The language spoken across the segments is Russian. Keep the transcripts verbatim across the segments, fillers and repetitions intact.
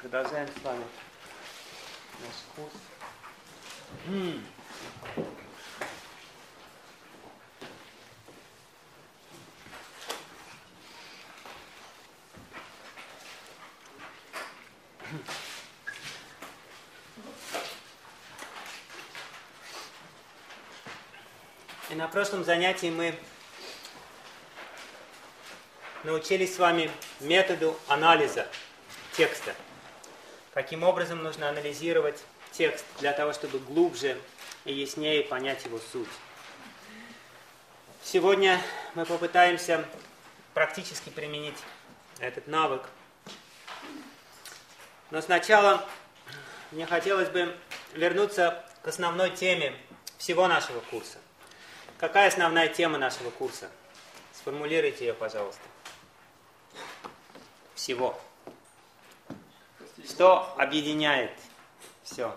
продолжаем с вами наш курс. М. И на прошлом занятии мы научились с вами методу анализа текста. Каким образом нужно анализировать текст для того, чтобы глубже и яснее понять его суть. Сегодня мы попытаемся практически применить этот навык. Но сначала мне хотелось бы вернуться к основной теме всего нашего курса. Какая основная тема нашего курса? Сформулируйте ее, пожалуйста. Всего. Что объединяет все?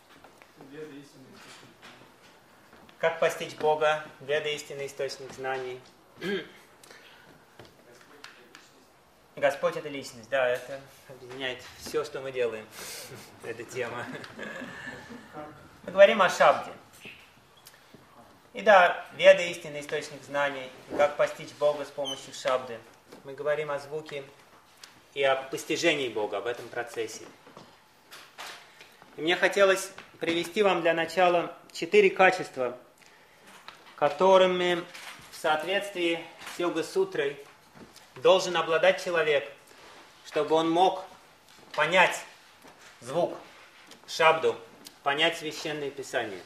Как постичь Бога? Веда — истинный источник знаний. Господь — это личность. Да, это объединяет все, что мы делаем. Эта тема. Мы говорим о шабде. И да, веда — истинный источник знаний. Как постичь Бога с помощью шабды. Мы говорим о звуке и о постижении Бога, об этом процессе. И мне хотелось привести вам для начала четыре качества, которыми в соответствии с Йога-сутрой должен обладать человек, чтобы он мог понять звук, шабду, понять священные писания.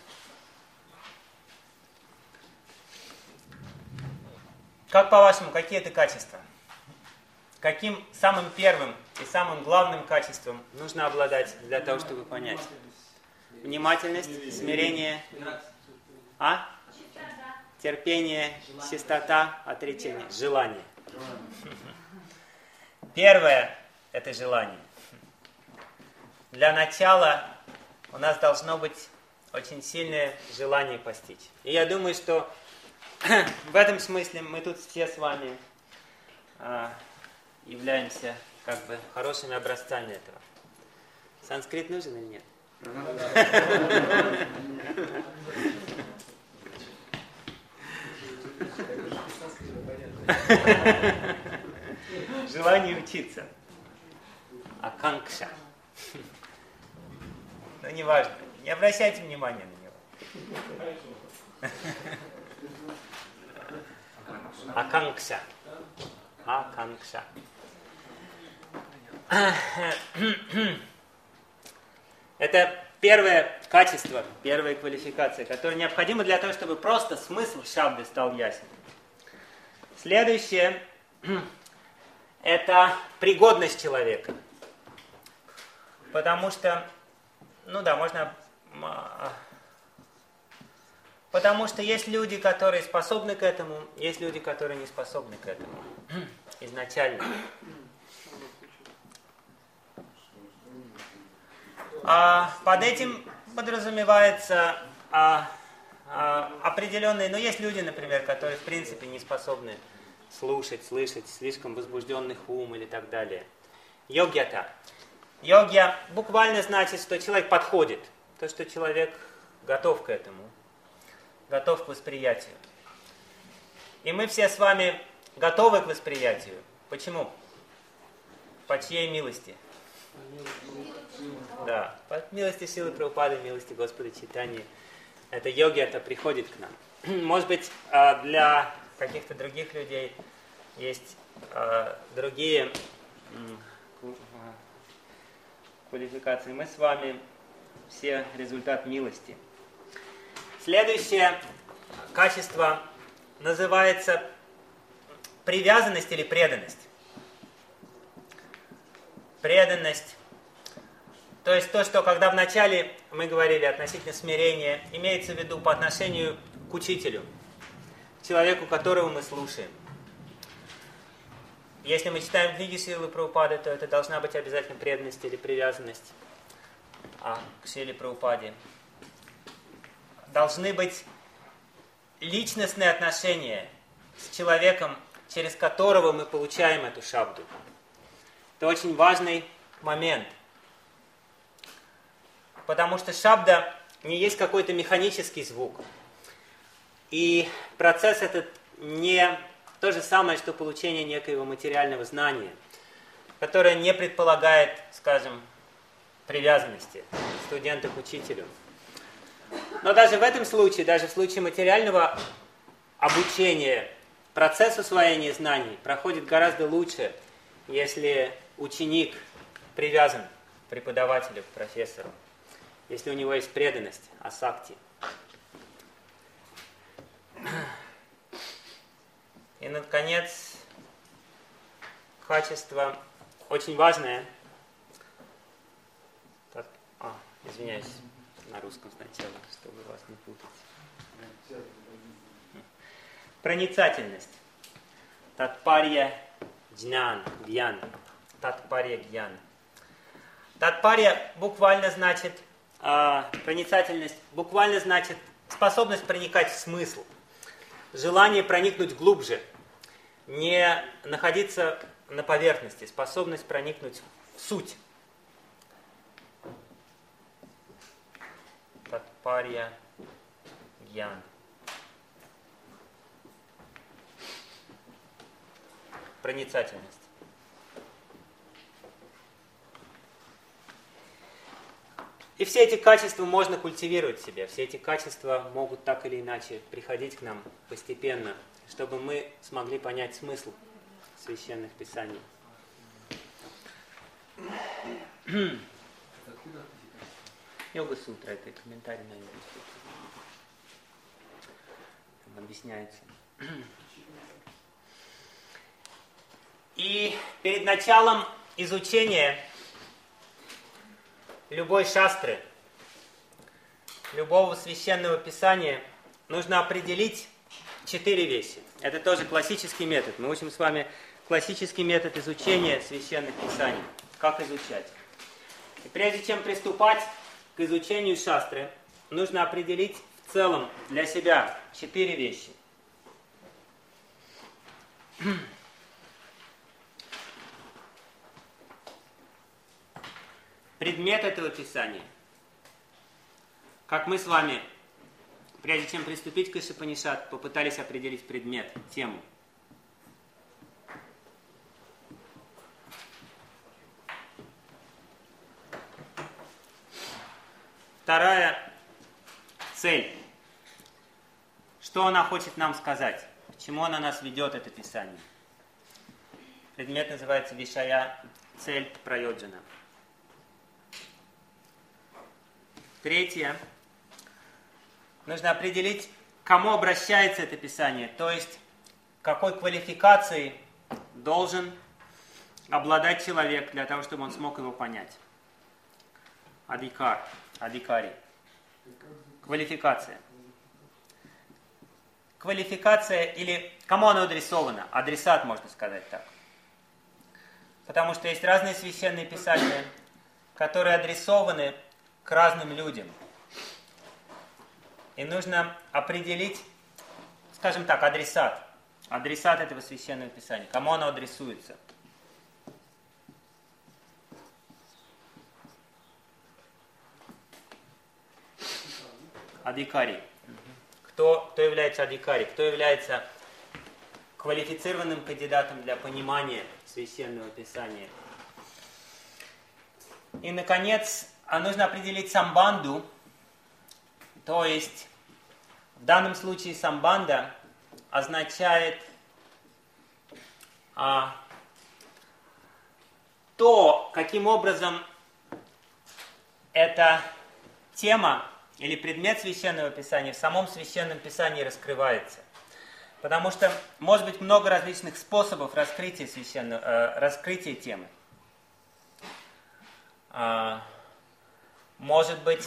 Как по-вашему, какие это качества? Каким самым первым и самым главным качеством нужно обладать для того, чтобы понять? Внимательность, смирение, а? Терпение, чистота, отречение, желание. Первое – это желание. Для начала у нас должно быть очень сильное желание постичь. И я думаю, что в этом смысле мы тут все с вами а, являемся как бы хорошими образцами этого. Санскрит нужен или нет? Желание учиться. Аканкша. Но не важно. Не обращайте внимания на него. Аканкша. Аканкша. Это первое качество, первая квалификация, которая необходима для того, чтобы просто смысл шабды стал ясен. Следующее – это пригодность человека. Потому что, ну да, можно... Потому что есть люди, которые способны к этому, есть люди, которые не способны к этому. Изначально. А под этим подразумевается а, а, определенные... Но есть люди, например, которые в принципе не способны слушать, слышать, слишком возбужденных ум или так далее. Йогьята. Йогья буквально значит, что человек подходит. То, что человек готов к этому. Готов к восприятию. И мы все с вами готовы к восприятию. Почему? По чьей милости? Да, по милости Шрилы Прабхупады, милости Господа Чайтаньи. Это йоги, это приходит к нам. Может быть, для каких-то других людей есть другие квалификации. Мы с вами все результат милости. Следующее качество называется привязанность или преданность. Преданность. То есть то, что когда вначале мы говорили относительно смирения, имеется в виду по отношению к учителю, человеку, которого мы слушаем. Если мы читаем книги Шрилы Прабхупады, то это должна быть обязательно преданность или привязанность а, к Шриле Прабхупаде. Должны быть личностные отношения с человеком, через которого мы получаем эту шабду. Это очень важный момент. потому что шабда не есть какой-то механический звук. И процесс этот не то же самое, что получение некоего материального знания, которое не предполагает, скажем, привязанности студента к учителю. Но даже в этом случае, даже в случае материального обучения, процесс усвоения знаний проходит гораздо лучше, если ученик привязан к преподавателю, к профессору, если у него есть преданность, асакти. И, наконец, качество очень важное. Так, а, извиняюсь, на русском сначала, чтобы вас не путать. Проницательность. Татпарья джнян, гьян. Татпарья гьян. Татпарья буквально значит, э, проницательность буквально значит способность проникать в смысл. Желание проникнуть глубже, не находиться на поверхности, способность проникнуть в суть. Татпарья гьян. Проницательность. И все эти качества можно культивировать в себе. Все эти качества могут так или иначе приходить к нам постепенно, чтобы мы смогли понять смысл священных писаний. Йога-сутра — это комментарий на Йога-сутру. Там объясняется. И перед началом изучения любой шастры, любого священного писания нужно определить четыре вещи. Это тоже классический метод. Мы учим с вами классический метод изучения священных писаний. Как изучать. И прежде чем приступать к изучению шастры, нужно определить в целом для себя четыре вещи. Предмет этого писания. Как мы с вами, прежде чем приступить к Ишупанишад, попытались определить предмет, тему. Вторая цель. Что она хочет нам сказать? К чему она нас ведет, это писание? Предмет называется Вишая, цель Прайоджана. Третье. Нужно определить, к кому обращается это писание, то есть какой квалификацией должен обладать человек для того, чтобы он смог его понять. Адикар, адикари. Квалификация. Квалификация или кому оно адресовано? Адресат, можно сказать так. Потому что есть разные священные писания, которые адресованы к разным людям. И нужно определить, скажем так, адресат. Адресат этого священного писания. Кому оно адресуется. Адикари. Кто, кто является адикари? Кто является квалифицированным кандидатом для понимания священного писания? И, наконец, нужно определить самбанду, то есть в данном случае самбанда означает а, то, каким образом эта тема или предмет священного писания в самом священном писании раскрывается. Потому что может быть много различных способов раскрытия священного, э, раскрытия темы. А, может быть,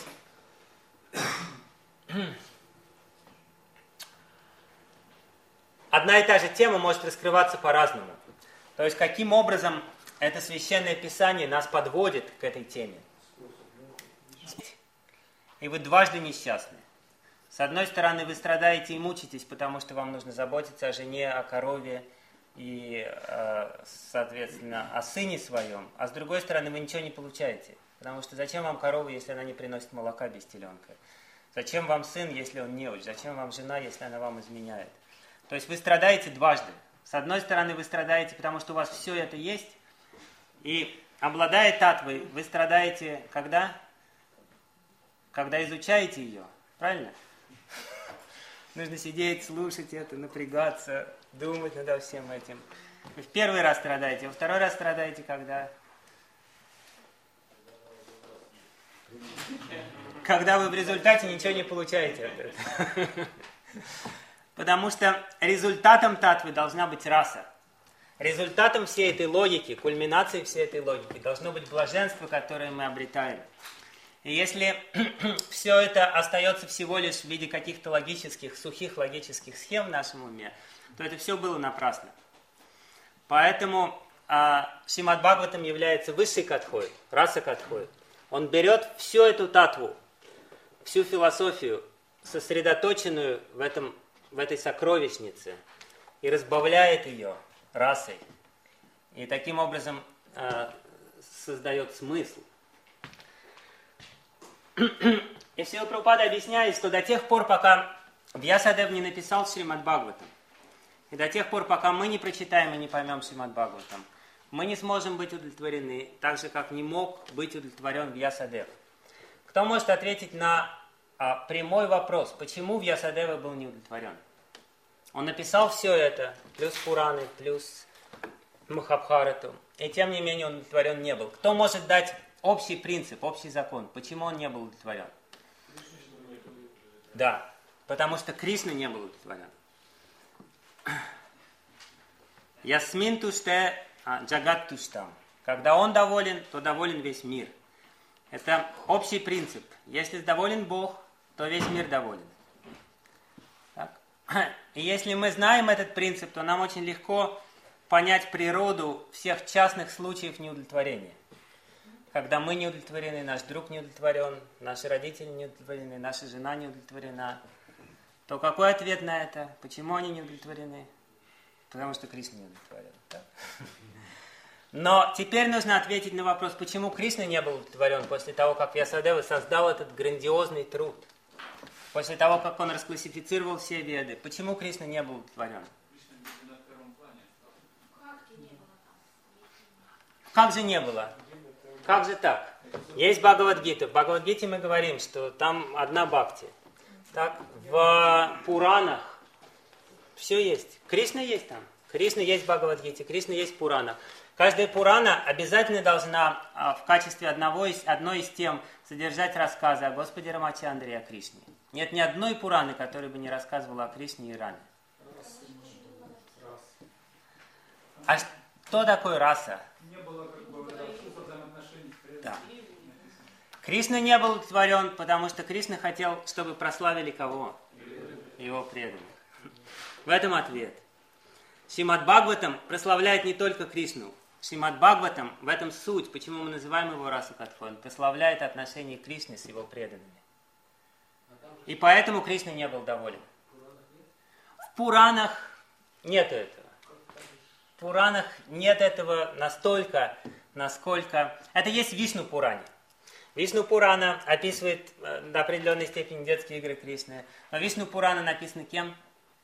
одна и та же тема может раскрываться по-разному. То есть, каким образом это священное писание нас подводит к этой теме. И вы дважды несчастны. С одной стороны, вы страдаете и мучитесь, потому что вам нужно заботиться о жене, о корове, и, соответственно, о сыне своем, а с другой стороны вы ничего не получаете. Потому что зачем вам корова, если она не приносит молока без теленка? Зачем вам сын, если он неуч? Зачем вам жена, если она вам изменяет? То есть вы страдаете дважды. С одной стороны, вы страдаете, потому что у вас все это есть, и обладая татвой, вы страдаете когда? Когда изучаете ее. Правильно? Нужно сидеть, слушать это, напрягаться, думать над всем этим. Вы в первый раз страдаете, во второй раз страдаете когда? Когда вы в результате ничего не получаете от этого. Потому что результатом татвы должна быть раса. Результатом всей этой логики, кульминацией всей этой логики должно быть блаженство, которое мы обретаем. И если все это остается всего лишь в виде каких-то логических, сухих логических схем в нашем уме, то это все было напрасно. Поэтому а, Шримад Бхагаватам является высшей катхой, раса катхой. Он берет всю эту татву, всю философию, сосредоточенную в, этом, в этой сокровищнице, и разбавляет ее расой. И таким образом а, создает смысл. И Шрила Прабхупада объясняет, что до тех пор, пока Вьясадев не написал Шримад Бхагаватам, и до тех пор, пока мы не прочитаем и не поймем Шримад Бхагаватам, мы не сможем быть удовлетворены, так же, как не мог быть удовлетворен Вьясадев. Кто может ответить на а, прямой вопрос, почему Вьясадева был не удовлетворен? Он написал все это, плюс Пураны, плюс Махабхарату, и тем не менее он удовлетворен не был. Кто может дать общий принцип, общий закон, почему он не был удовлетворен? Да, потому что Кришна не был удовлетворен. Ясмин туште джагат туштам. Когда он доволен, то доволен весь мир. Это общий принцип. Если доволен Бог, то весь мир доволен. Так? И если мы знаем этот принцип, то нам очень легко понять природу всех частных случаев неудовлетворения. Когда мы не удовлетворены, наш друг не удовлетворен, наши родители не удовлетворены, наша жена не удовлетворена, то какой ответ на это? Почему они не удовлетворены? Потому что Кришна не удовлетворен. Да? Но теперь нужно ответить на вопрос, почему Кришна не был удовлетворен после того, как Вьясадева создал этот грандиозный труд. После того, как он расклассифицировал все веды. Почему Кришна не был удовлетворен? Как же не было? Как же так? Есть Бхагавад-гита. В Бхагавад-гите мы говорим, что там одна бхакти. Так, в Пуранах все есть. Кришна есть там. Кришна есть в Бхагавад-гите, Кришна есть в Пуранах. Каждая Пурана обязательно должна а, в качестве одного из, одной из тем содержать рассказы о Господе Рамачандре и о Кришне. Нет ни одной Пураны, которая бы не рассказывала о Кришне и Раме. А что такое раса? Да. Кришна не был удовлетворен, потому что Кришна хотел, чтобы прославили кого? Его преданных. В этом ответ. Шримад Бхагаватам прославляет не только Кришну. Шримад Бхагаватам, в этом суть, почему мы называем его расу катхой, он прославляет отношения Кришны с его преданными. И поэтому Кришна не был доволен. В Пуранах нет этого. В Пуранах нет этого настолько, насколько... Это есть в Вишну Пуране. Вишну Пурана описывает до определенной степени детские игры Кришны. Но Вишну Пурана написано кем?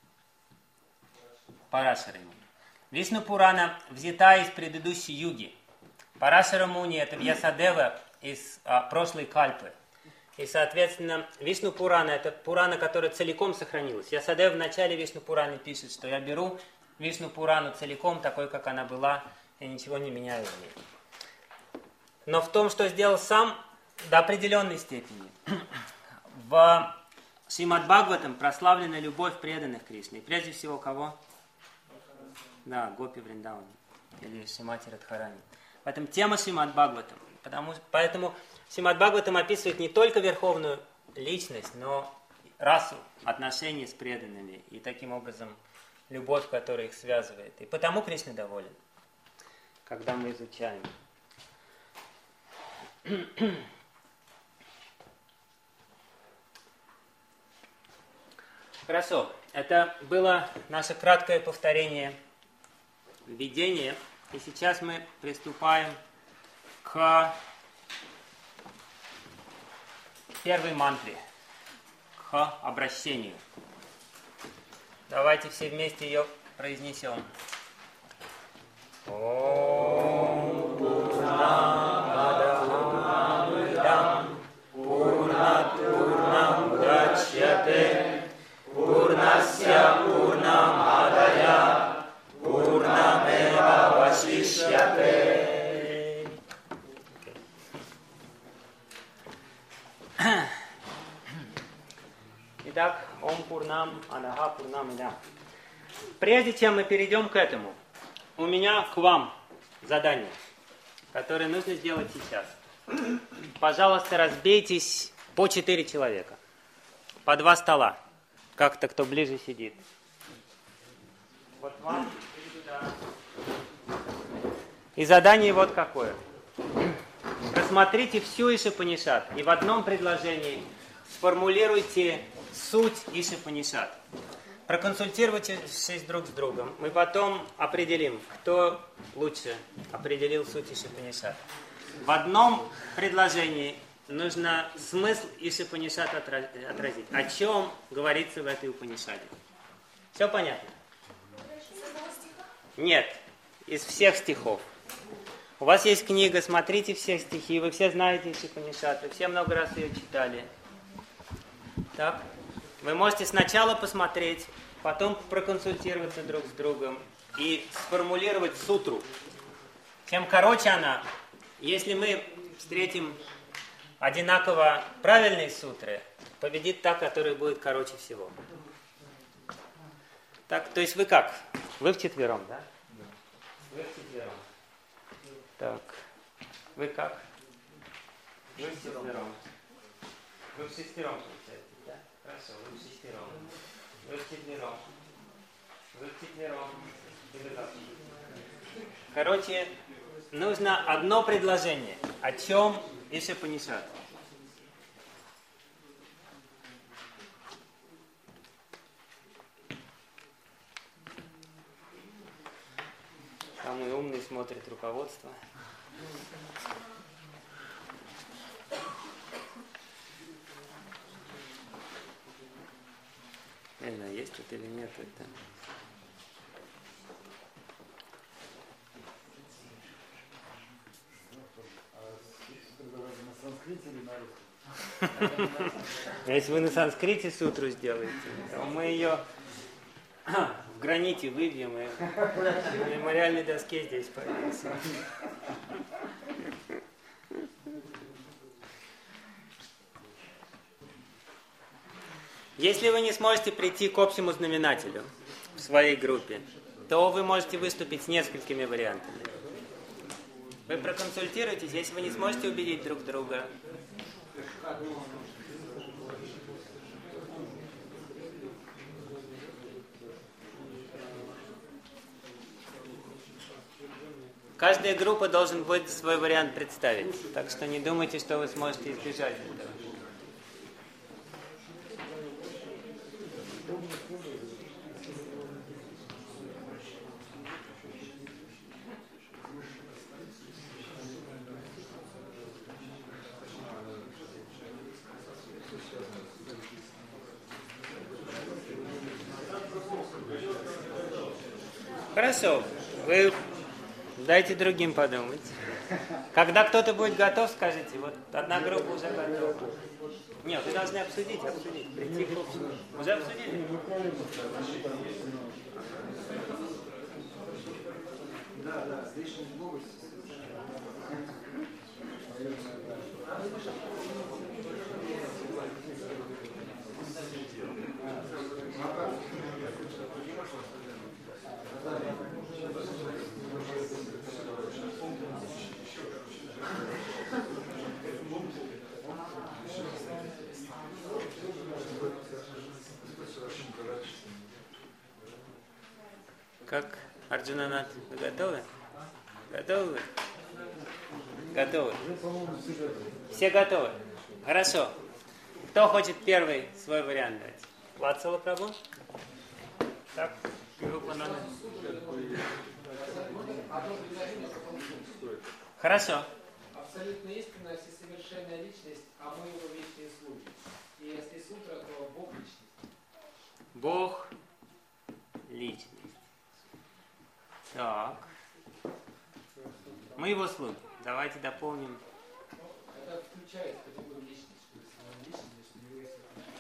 Парашара Муни. Вишну Пурана взята из предыдущей юги. Парашара Муни — это Вьясадева из а, прошлой кальпы. И, соответственно, Вишну Пурана — это Пурана, которая целиком сохранилась. Вьясадева в начале Вишну Пураны пишет, что я беру Вишну Пурану целиком, такой, как она была, и ничего не меняю в ней. Но в том, что сделал сам, до определенной степени. В Шримад Бхагаватам прославлена любовь преданных Кришне. И прежде всего кого? Да, Гопи Вриндавана. Или Шримати Радхарани. Поэтому тема Шримад Бхагаватам. Потому, поэтому Шримад Бхагаватам описывает не только верховную личность, но расу, отношения с преданными. И таким образом любовь, которая их связывает. И потому Кришна доволен, когда мы изучаем. Хорошо, это было наше краткое повторение введение. И сейчас мы приступаем к первой мантре, к обращению. Давайте все вместе ее произнесем. Ом Пурнамадах Пурнамидам Пурнат Пурнам Удачьяте Пурнасья Пурнамадая Пурнамева Вашишьяте. Итак, Ом Пурнам Адага Пурнам Идам. Прежде чем мы перейдем к этому, у меня к вам задание, которое нужно сделать сейчас. Пожалуйста, разбейтесь по четыре человека. По два стола. Как-то кто ближе сидит. Вот вам и туда. И задание вот какое. Рассмотрите всю Ишупанишад и в одном предложении сформулируйте суть Ишупанишад. Проконсультируйтесь друг с другом. Мы потом определим, кто лучше определил суть Ишупанишад. В одном предложении нужно смысл Ишупанишад отразить. О чем говорится в этой Упанишаде. Все понятно? Нет, из всех стихов. У вас есть книга, смотрите все стихи, вы все знаете Ишупанишад, вы все много раз ее читали. Так? Вы можете сначала посмотреть, потом проконсультироваться друг с другом и сформулировать сутру. Чем короче она, если мы встретим одинаково правильные сутры, победит та, которая будет короче всего. Так, то есть вы как? Вы вчетвером, да? Вы вчетвером. Так, вы как? Вы вчетвером. Вы в шестером, получается, да? Хорошо, вы в шестером. Вы в четвером. Вы в четвером. Короче, нужно одно предложение. О чем Ишупанишад? Самый умный смотрит руководство. Не знаю, есть тут или нет это. На санскрите или на русском? Если вы на санскрите сутру сделаете, то мы ее в граните выбьем и на мемориальной доске здесь повесим. Если вы не сможете прийти к общему знаменателю в своей группе, то вы можете выступить с несколькими вариантами. Вы проконсультируйтесь, если вы не сможете убедить друг друга. Каждая группа должен будет свой вариант представить, так что не думайте, что вы сможете избежать этого. Хорошо, вы дайте другим подумать. Когда кто-то будет готов, скажите, вот одна группа уже готова. Нет, вы должны обсудить, обсудить, прийти к общему. Уже обсудили? Да, да, лишний глупость. Как? Арджунанат, вы готовы? Готовы? Готовы? Все готовы? Хорошо. Кто хочет первый свой вариант дать? Ватсала Прабху? Так, группа номер. Одно предложение, потом ум. Хорошо. Абсолютно истинная всесовершенная личность, а мы его вечные слуги. И если сутра, то Бог личность. Бог личность. Так. Мы его слуги. Давайте дополним. Это включает категорию личности, что если он личность, что у него есть.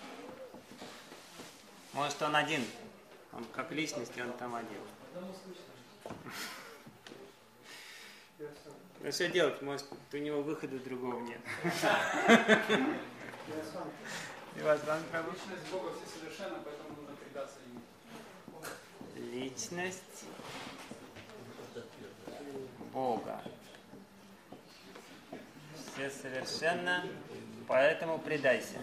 Может, он один. Он как личность, и он там один. Одному скучно. Ну что делать? Может, у него выхода другого нет. Личность Бога всесовершенна, поэтому нужно предаться ему. Личность Бога всесовершенна, поэтому предайся.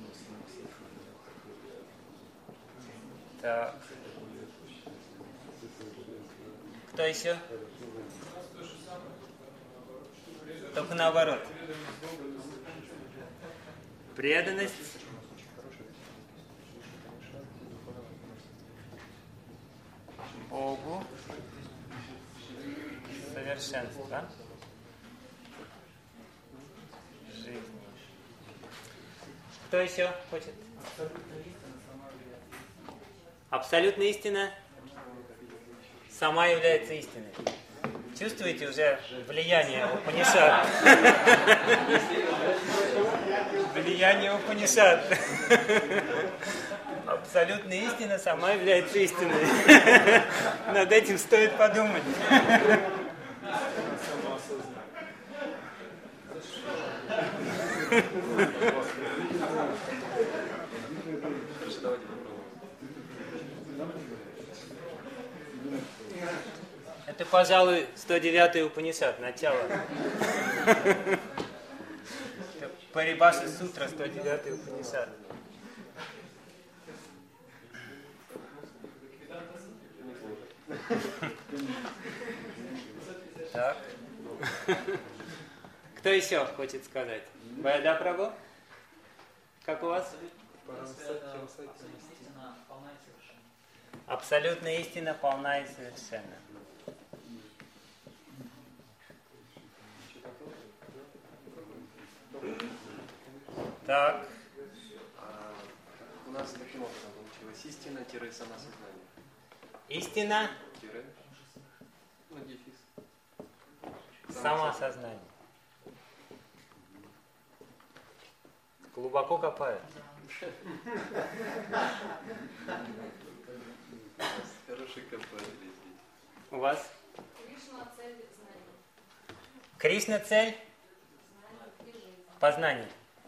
Так. Кто еще? Только наоборот. Преданность Богу совершенства жизни. Кто еще хочет? Абсолютная истина сама является истиной. Чувствуете уже влияние Упанишад? Влияние Упанишад. Абсолютная истина сама является истиной. Над этим стоит подумать. Это, пожалуй, сто девятый Упанишад, начало. Парибаша Сутра, сто девятый Упанишад. Так. Кто еще хочет сказать? Вайда Прабhu? Как у вас? Абсолютная истина полна и совершенна. Так. А, у нас таким образом получилось истина-самосознание. Истина? Тире. Ну, дефис. Самосознание. Глубоко копают. Хороший копатель здесь. У вас? Кришна цель знания. Кришна цель? Знание и жизнь. Познание.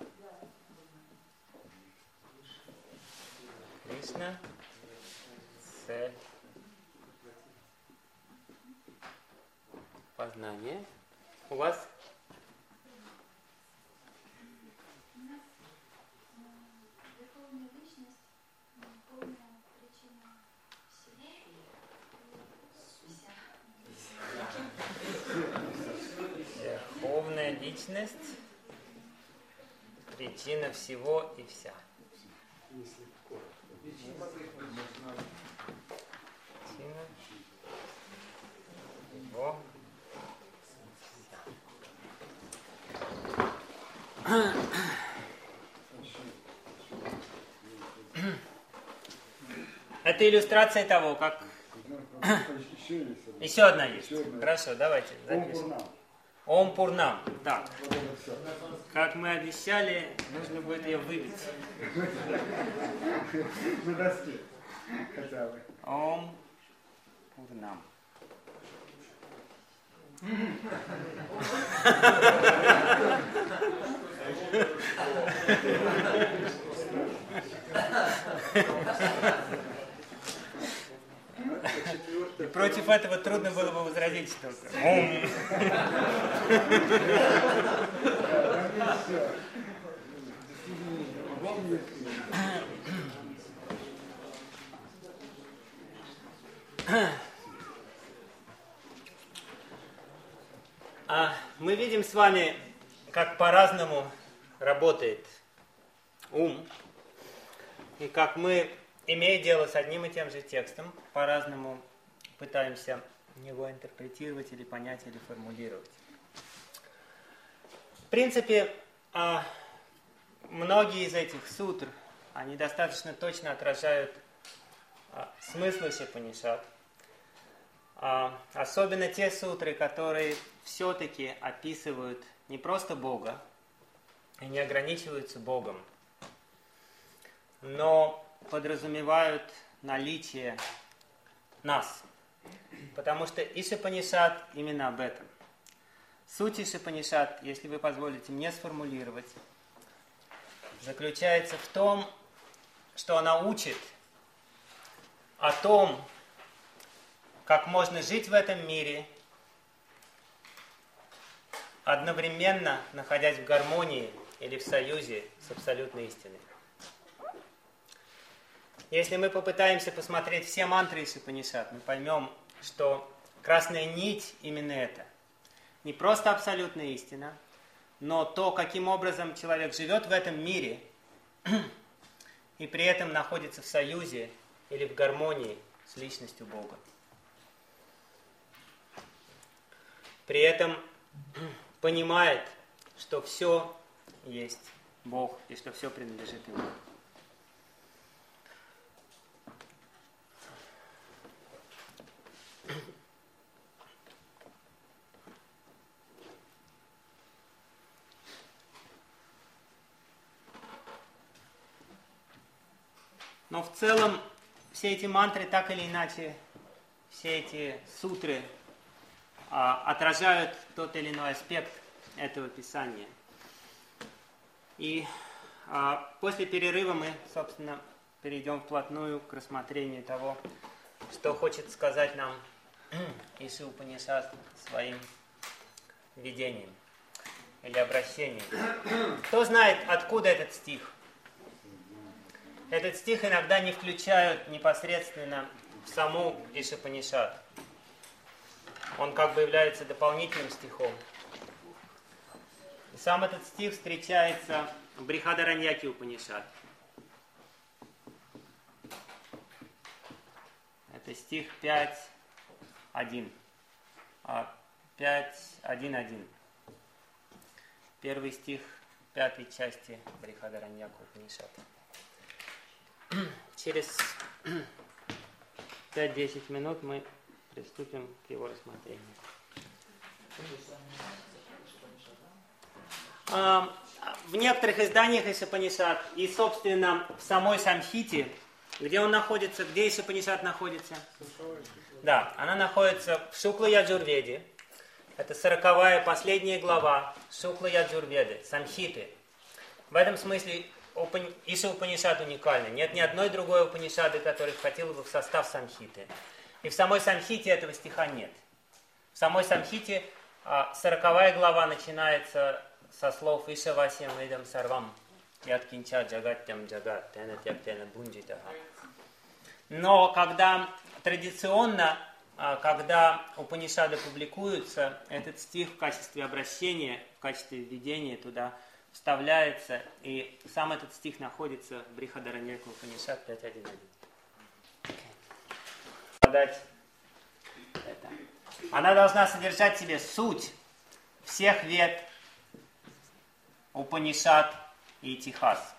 Кришна цель познание. У вас? Верховная личность, полная причина всего и вся. Верховная личность, причина всего и вся. Причина всего. Это иллюстрация того, как... Еще одна есть. Хорошо, давайте запишем. Ом Пурнам. Так. Как мы обещали, нужно будет ее выбить. На доске хотя бы. Ом Пурнам. И против этого трудно было бы возразить что-то. Ом. А мы видим с вами, как по-разному работает ум, и как мы, имея дело с одним и тем же текстом, по-разному пытаемся его интерпретировать или понять, или формулировать. В принципе, многие из этих сутр, они достаточно точно отражают смысл Ишупанишад. Особенно те сутры, которые все-таки описывают не просто Бога и не ограничиваются Богом, но подразумевают наличие нас. Потому что Ишупанишад именно об этом. Суть Ишупанишад, если вы позволите мне сформулировать, заключается в том, что она учит о том, как можно жить в этом мире, одновременно находясь в гармонии или в союзе с абсолютной истиной. Если мы попытаемся посмотреть все мантры Ишупанишад, мы поймем, что красная нить именно это. Не просто абсолютная истина, но то, каким образом человек живет в этом мире и при этом находится в союзе или в гармонии с личностью Бога. При этом понимает, что все есть Бог и что все принадлежит Ему. Но в целом все эти мантры так или иначе, все эти сутры а, отражают тот или иной аспект этого писания. И а, после перерыва мы, собственно, перейдем вплотную к рассмотрению того, что хочет сказать нам Ишупанишад своим видением или обращением. Кто знает, откуда этот стих? Этот стих иногда не включают непосредственно в саму Ишупанишад. Он как бы является дополнительным стихом. И сам этот стих встречается в Брихадараньяке Упанишад. Это стих пять один. пять один один. Первый стих пятой части Брихадараньяка Упанишад. Через пять-десять минут мы приступим к его рассмотрению. В некоторых изданиях Ишупанишад и, собственно, в самой Самхите, где он находится, где Ишупанишад находится? Да, она находится в Шукла-Яджурведе. Это сороковая, последняя глава Шукла-Яджурведы, Самхиты. В этом смысле Иша-Упанишад уникальна. Нет ни одной другой Упанишады, которая входила бы в состав Самхиты. И в самой Самхите этого стиха нет. В самой Самхите сороковая глава начинается со слов Иша Васьям Идам Сарвам Яткинча Джагаттям Джагат Тенат Яктена Бунджитаха. Но когда традиционно, когда Упанишады публикуются, этот стих в качестве обращения, в качестве введения туда вставляется, и сам этот стих находится в Брихадараньяке Упанишад пять один один. Она должна содержать в себе суть всех вед Упанишад и Итихас.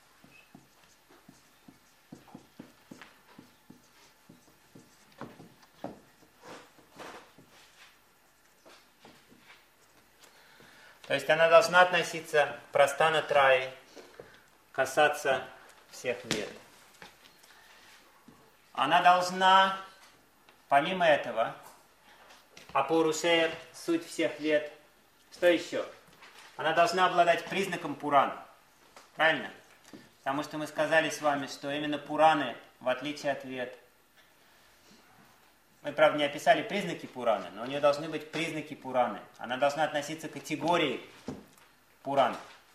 То есть она должна относиться к Прастана Траи, касаться всех вед. Она должна, помимо этого, Апурушея, суть всех вед, что еще? Она должна обладать признаком Пуран. Правильно? Потому что мы сказали с вами, что именно Пураны, в отличие от вед, мы, правда, не описали признаки Пураны, но у нее должны быть признаки Пураны. Она должна относиться к категории Пуран.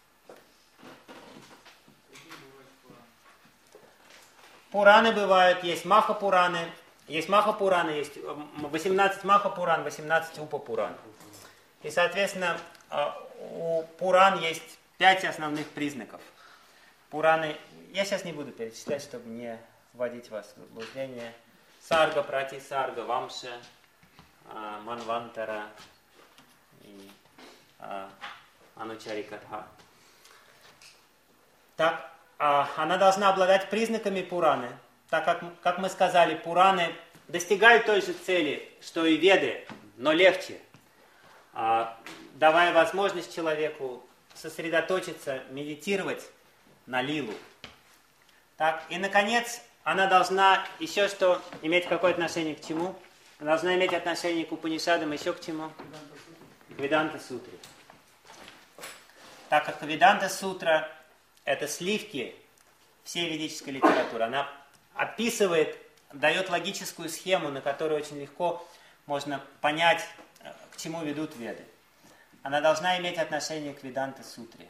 Пураны бывают, есть Маха-Пураны, есть Маха-Пураны, есть восемнадцать Маха-Пуран, восемнадцать Упа-Пуран. И, соответственно, у Пуран есть пять основных признаков. Пураны, я сейчас не буду перечислять, чтобы не вводить вас в заблуждение. Сарга, Прати Сарга, Вамша, а, Манвантара и а, Анучарикатха. Так, а, она должна обладать признаками Пураны, так как, как мы сказали, Пураны достигают той же цели, что и Веды, но легче, а, давая возможность человеку сосредоточиться, медитировать на лилу. Так, и, наконец, она должна еще что иметь какое отношение к чему? Она должна иметь отношение к Упанишадам, еще к чему? К Веданта-сутре. Так как Веданта-сутра – это сливки всей ведической литературы. Она описывает, дает логическую схему, на которой очень легко можно понять, к чему ведут Веды. Она должна иметь отношение к Веданта-сутре.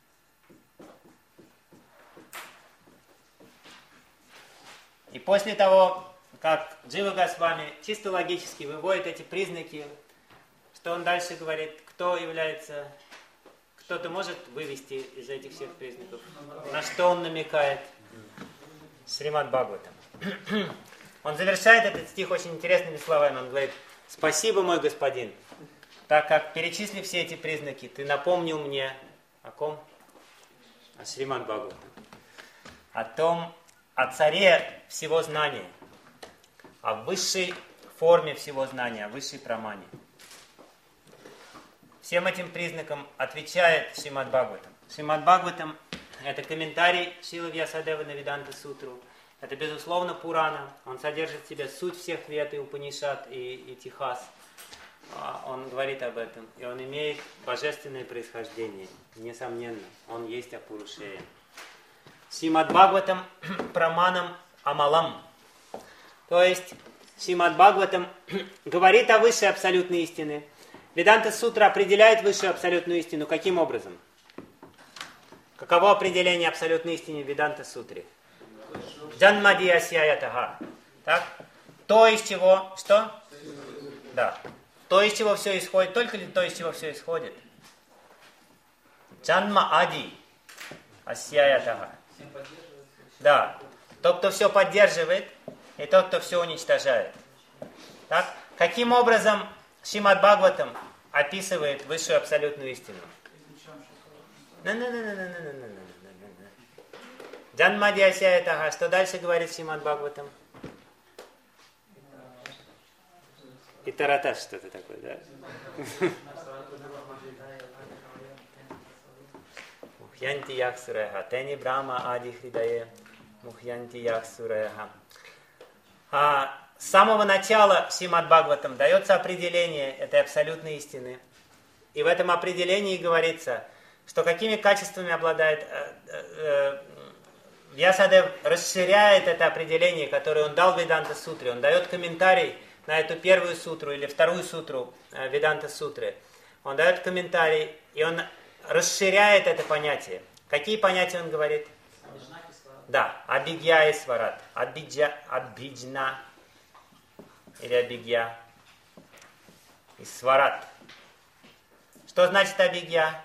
И после того, как Джива Госвами чисто логически выводит эти признаки, что он дальше говорит, кто является, кто-то может вывести из этих всех признаков, на что он намекает? Шримад Бхагаватам. Он завершает этот стих очень интересными словами. Он говорит: «Спасибо, мой господин, так как, перечислив все эти признаки, ты напомнил мне о ком? О Шримад Бхагаватам. О том, о царе всего знания, о высшей форме всего знания, о высшей прамане». Всем этим признакам отвечает Шримад Бхагаватам. Шримад Бхагаватам – это комментарий Шрилы Вьясадевы на Веданта-сутру. Это, безусловно, Пурана. Он содержит в себе суть всех вед и Упанишад, и, и Тихас. Он говорит об этом. И он имеет божественное происхождение. Несомненно, он есть Апурушея. Шримад Бхагаватам праманам амалам. То есть Шримад Бхагаватам говорит о высшей абсолютной истине. Веданта-сутра определяет высшую абсолютную истину. Каким образом? Каково определение абсолютной истины в Веданта-сутре? Джанмадиясьяятага. Так? То, из чего... Что? Да. То, из чего все исходит. Только ли то, из чего все исходит? Джанма ади асьяятага. Да. Тот, кто все поддерживает, и тот, кто все уничтожает. Так? Каким образом Шримад Бхагаватам описывает высшую абсолютную истину? Джанмадиясьяятага. Что дальше говорит Шримад Бхагаватам? И тараташ что-то такое, да? Мухьянти яксуреха. Тени брама ади хридае. Мухьянти яксуреха. А с самого начала Шримад Бхагаватам дается определение этой абсолютной истины. И в этом определении говорится, что какими качествами обладает... Э, э, Вьясадев расширяет это определение, которое он дал в Веданта-сутре. Он дает комментарий на эту первую сутру или вторую сутру э, Веданта-сутры. Он дает комментарий, и он расширяет это понятие. Какие понятия он говорит? Да, абигья и сварат. Абиджа, абиджна или абигья и сварат. Что значит абигья?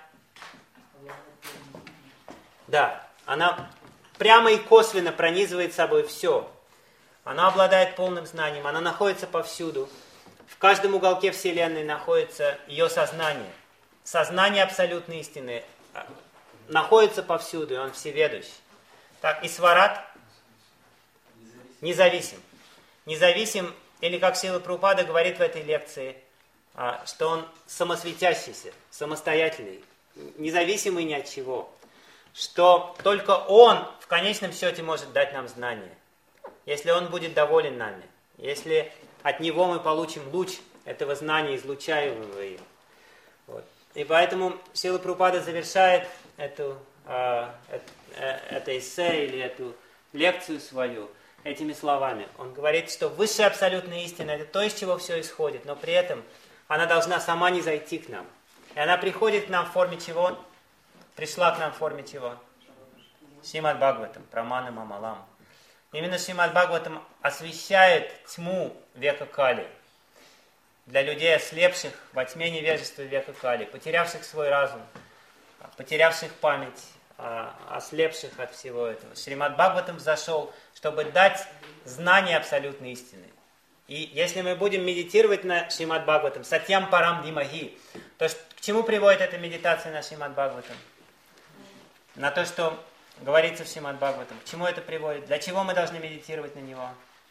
Да, она прямо и косвенно пронизывает собой все. Она обладает полным знанием, она находится повсюду. В каждом уголке Вселенной находится ее сознание. Сознание абсолютной истины находится повсюду, и он всеведущий. Так, и сварат независим. Независим, или как Шрила Прабхупада говорит в этой лекции, что он самосветящийся, самостоятельный, независимый ни от чего. Что только он в конечном счете может дать нам знания. Если он будет доволен нами. Если от него мы получим луч этого знания, излучаемого им. Вот. И поэтому Шрила Прабхупада завершает эту, э, э, это эссе или эту лекцию свою этими словами. Он говорит, что высшая абсолютная истина – это то, из чего все исходит, но при этом она должна сама не зайти к нам. И она приходит к нам в форме чего? Пришла к нам в форме чего? Шримад Бхагаватам, праманам амалам. Именно Шримад Бхагаватам освещает тьму века Кали. Для людей, ослепших во тьме невежества века Кали, потерявших свой разум, потерявших память, ослепших от всего этого. Шримад Бхагаватам взошел, чтобы дать знание абсолютной истины. И если мы будем медитировать на Шримад Бхагаватам, Сатьям Парам Димахи, то к чему приводит эта медитация на Шримад Бхагаватам? На то, что говорится в Шримад Бхагаватам. К чему это приводит? Для чего мы должны медитировать на него?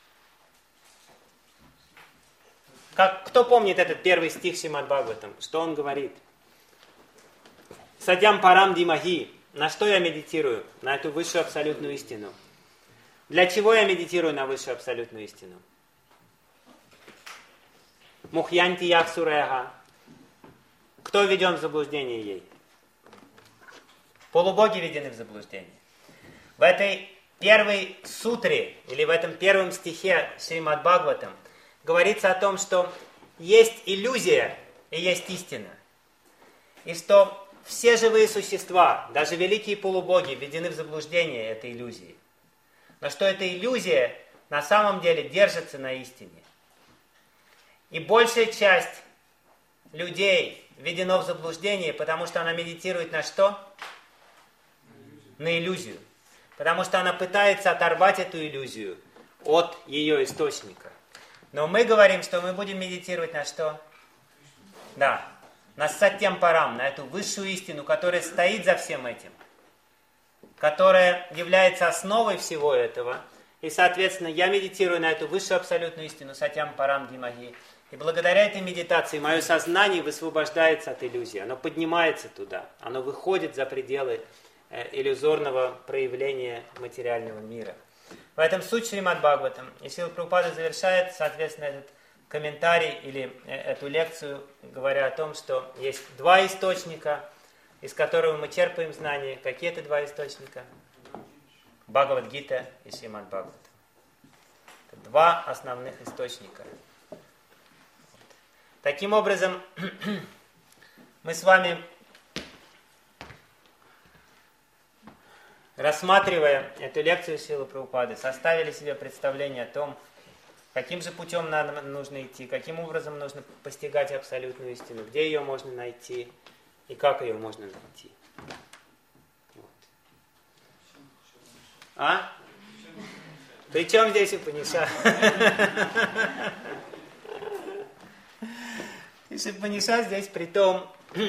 Как, кто помнит этот первый стих Шримад Бхагаватам? Что он говорит? Сатьям Парам Димахи. На что я медитирую? На эту высшую абсолютную истину. Для чего я медитирую на высшую абсолютную истину? Мухьянти Яхсуреха. Кто введен в заблуждение ей? Полубоги введены в заблуждение. В этой первой сутре, или в этом первом стихе Шримад Бхагаватам, говорится о том, что есть иллюзия и есть истина. И что все живые существа, даже великие полубоги, введены в заблуждение этой иллюзии. Но что эта иллюзия на самом деле держится на истине. И большая часть людей введено в заблуждение, потому что она медитирует на что? На иллюзию. Потому что она пытается оторвать эту иллюзию от ее источника. Но мы говорим, что мы будем медитировать на что? Да, на Сатьям Парам, на эту высшую истину, которая стоит за всем этим, которая является основой всего этого. И, соответственно, я медитирую на эту высшую абсолютную истину, Сатьям Парам Димахи. И благодаря этой медитации мое сознание высвобождается от иллюзии. Оно поднимается туда. Оно выходит за пределы э, иллюзорного проявления материального мира. В этом суть Шримад Бхагаватам. И Шрила Прабхупада завершает, соответственно, этот комментарий или э, эту лекцию, говоря о том, что есть два источника, из которого мы черпаем знания. Какие это два источника? Бхагавад-гита и Шримад Бхагаватам. Это два основных источника. Таким образом, мы с вами, рассматривая эту лекцию Шрилы Прабхупады, составили себе представление о том, каким же путем надо, нужно идти, каким образом нужно постигать абсолютную истину, где ее можно найти и как ее можно найти. Вот. А? При чем здесь Упанишад? И Упанишад здесь при том,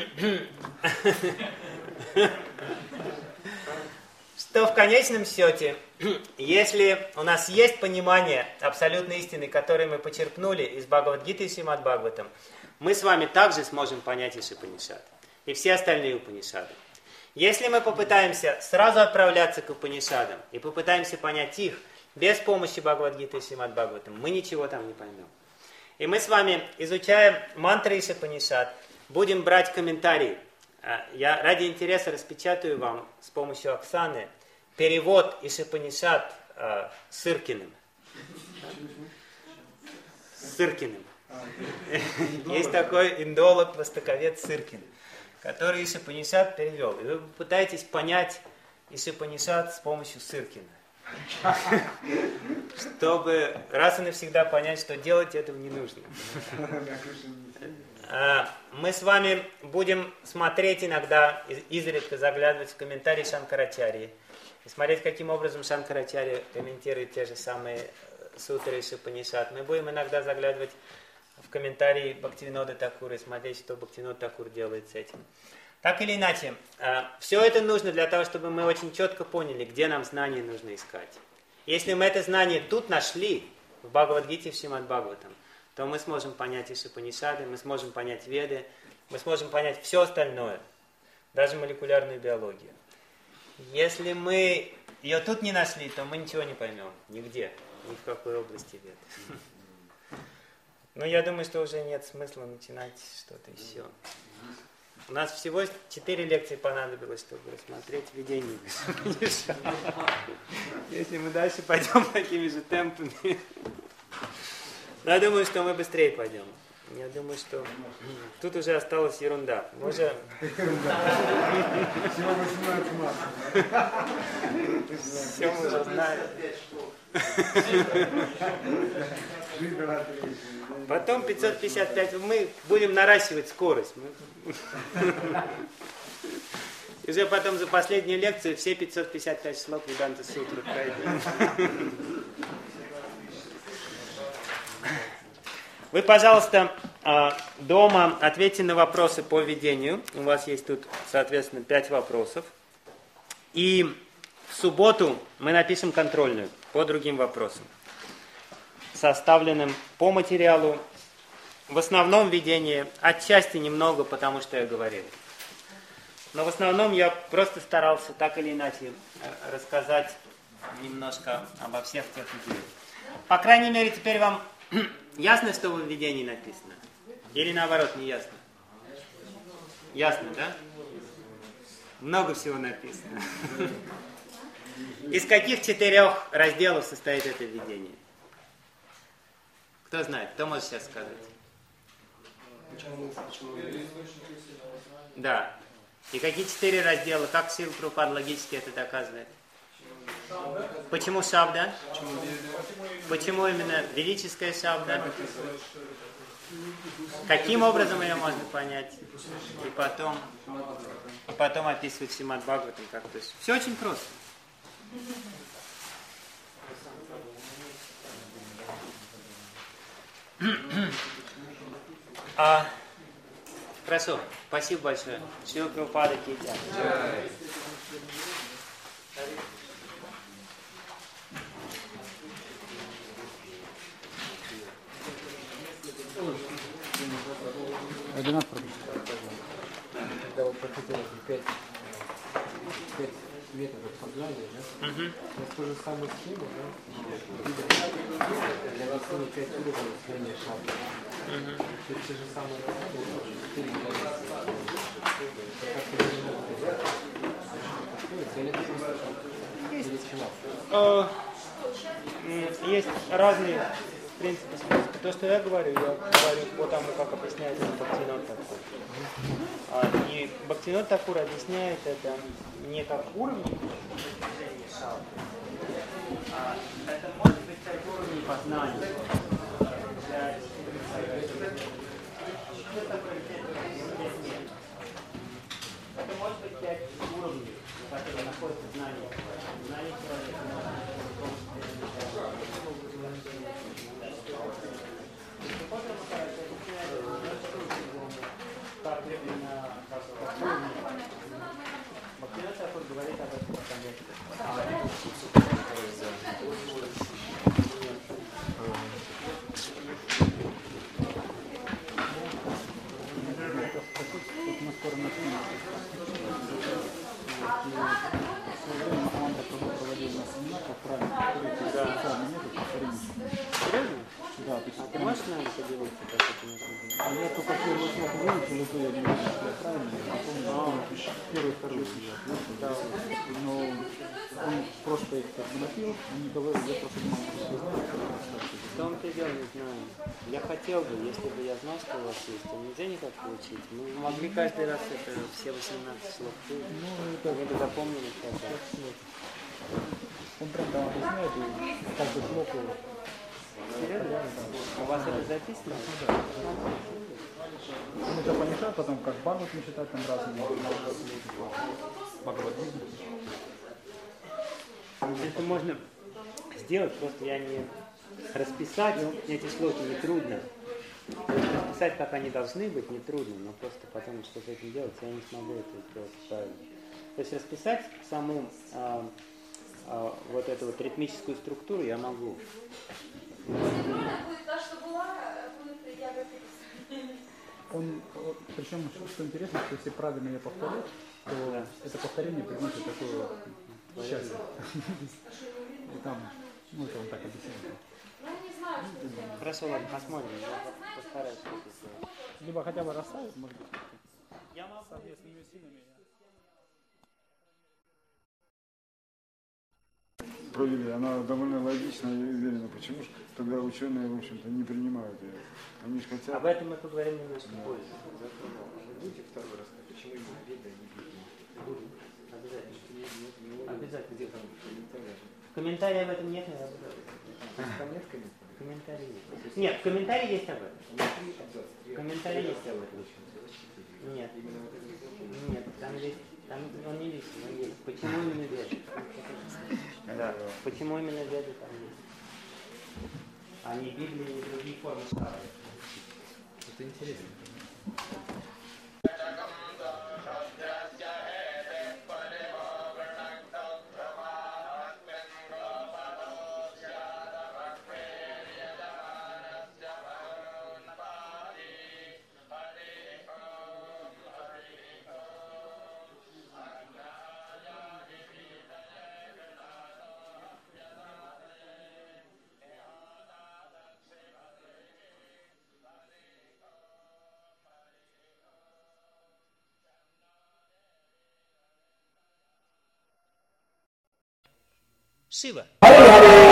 что в конечном счете, если у нас есть понимание абсолютной истины, которую мы почерпнули из Бхагавад-гиты и Шримад Бхагаватам, мы с вами также сможем понять Упанишад и все остальные Упанишады. Если мы попытаемся сразу отправляться к Упанишадам и попытаемся понять их без помощи Бхагавад-гиты и Шримад Бхагаватам, мы ничего там не поймем. И мы с вами, изучая мантры Упанишад, будем брать комментарии. Я ради интереса распечатаю вам с помощью Оксаны перевод Упанишад э, Сыркиным. Сыркиным. Есть такой индолог, востоковед Сыркин, который Упанишад перевел. И вы попытаетесь понять Упанишад с помощью Сыркина. Чтобы раз и навсегда понять, что делать этого не нужно. Мы с вами будем смотреть иногда, изредка заглядывать в комментарии Шанкарачарьи и смотреть, каким образом Шанкарачарья комментирует те же самые сутры из Упанишад. Мы будем иногда заглядывать в комментарии Бхактивинода Такура и смотреть, что Бхактивинод Такур делает с этим. Так или иначе, все это нужно для того, чтобы мы очень четко поняли, где нам знания нужно искать. Если мы это знание тут нашли, в Бхагавад-гите и в Шримад Бхагаватам, то мы сможем понять и Упанишады, мы сможем понять Веды, мы сможем понять все остальное, даже молекулярную биологию. Если мы ее тут не нашли, то мы ничего не поймем, нигде, ни в какой области Вед. Но я думаю, что уже нет смысла начинать что-то еще. У нас всего четыре лекции понадобилось, чтобы рассмотреть видение. Если мы дальше пойдем такими же темпами, но я думаю, что мы быстрее пойдем. Я думаю, что тут уже осталась ерунда. Мы уже... Всего восемнадцать марта. Все мы уже знаем. Потом пятьсот пятьдесят пять. Мы будем наращивать скорость. И уже потом за последнюю лекцию все пятьсот пятьдесят пять шлок Веданта Сутры пройдем. Вы, пожалуйста, дома ответьте на вопросы по введению. У вас есть тут, соответственно, пять вопросов. И в субботу мы напишем контрольную по другим вопросам, составленным по материалу. В основном введение, отчасти немного, потому что я говорил. Но в основном я просто старался так или иначе рассказать немножко обо всех тех идеях. По крайней мере, теперь вам ясно, что в введении написано? Или наоборот, не ясно? Ясно, да? Много всего написано. Из каких четырех разделов состоит это введение? Кто знает? Кто может сейчас сказать? Да. И какие четыре раздела? Как Шрила Прабхупада логически это доказывает? Почему шабда? Почему именно велическая шабда? Каким образом ее можно понять? И потом, и потом описывать Шримад Бхагаватам как-то. Все очень просто. А, хорошо, спасибо большое. Шрила Прабхупада ки джай. Ренат когда вы проходили пять, пять методов сознания, да? Угу. Я ту же самую схему, да? Для растения пять уровней освоения шабда. Угу. Те же самые четыре Есть, есть разные принципы способа. То, что я говорю, я говорю по тому, как объясняется Бхактивинода Такур. И Бхактивинода Такур объясняет это не как уровень, а это может быть как уровень познания. Это может быть пять уровней, на которые находится знание. Знание человека. Как именно Бхактивинода Такур говорит об этом конкретно. Мы скоро начнем. Команда проводила на семинар, как правильно повторить специальный метод повторения. Серьезно? Да, то есть А ты можешь с нами поделиться, как это метод? А я только первый слог выучил, и то я не знаю, что я правильно, я помню, первый, второй я да. Но он просто их как бы напил, он не говорил, я просто думал, что все знают. В том-то и дело, не знаю. Я хотел бы, если бы я знал, что у вас есть, то нельзя никак получить. Мы могли каждый раз это все восемнадцать слов. Ну, это мы бы запомнили тогда. Он прям там объясняет, и каждый слог его. Серьезно? У вас это записано? Да. Он это помешает потом, как Бхагават не читать, там разные. Бхагават-гиту. Это можно сделать, просто я не... Расписать эти слоги нетрудно. То есть расписать, как они должны быть, нетрудно, но просто потом что с этим делать, я не смогу это сделать правильно. То есть расписать саму а, а, вот эту вот ритмическую структуру я могу. Будет та, что была, будет я готов. Он, причем, что интересно, что если правильно ее повторять, то Да. это повторение приносит такое счастье. И там, ну это он так объясняет. Ну, не знаю, что сделать. Хорошо, ладно, посмотрим. Я постараюсь это сделать. Либо хотя бы расставить, может быть, Я могу. совместными усилиями. Провели, она довольно логична и уверена. Почему же тогда ученые, в общем-то, не принимают ее? Они же хотят... Об этом мы поговорим немножко позже. Будете второй раз, почему именно веда, не веда? Обязательно. Обязательно. В комментарии об этом нет, но я буду. В комментарии есть. Нет, в комментарии есть об этом. В комментарии есть об этом. Нет. Нет, там есть. Там он не лишний, он есть. Почему именно веда? Да. Почему именно веда там есть? А не Библии и другие формы шкалы. что интересно. Шива.